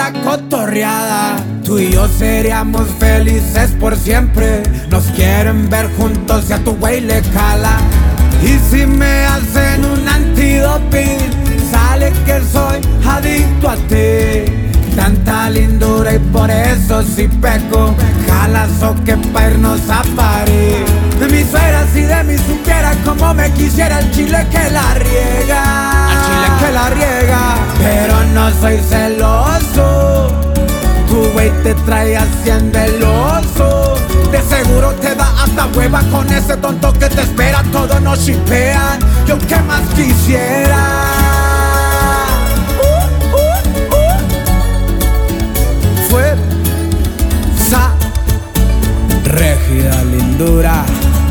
la cotorreada. Tú y yo seríamos felices por siempre. Nos quieren ver juntos y a tu güey le cala. Y si me hacen un antidoping, sale que soy adicto a ti. Tanta lindura y por eso si peco, jalas o que pa' irnos a París. De mi suegra si de mí supiera como me quisiera el chile que la riega. Al chile que la riega. Pero no soy celoso, tu güey te trae haciendo el oso. De seguro te da hasta hueva con ese tonto que te espera. Todos nos shipean, yo qué más quisiera. Fuerza Régida lindura.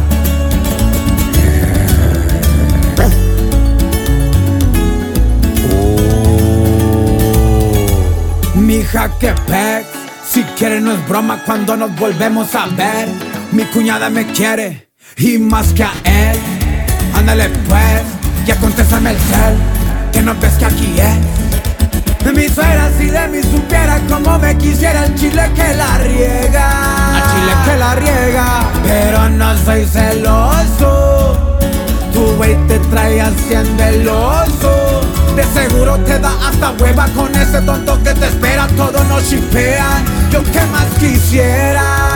Mija que pex, si quiere no es broma cuando nos volvemos a ver. Mi cuñada me quiere y más que a él. Ándale pues, ya contéstame el cel, que no ves que aquí es. Mi suegra si de mí supiera como me quisiera el chile que la riega. Al chile que la riega. Pero no soy celoso, tu güey te trae haciendo el oso. De seguro te da hasta hueva con ese tonto que te espera. Todos nos shipean, yo qué más quisiera.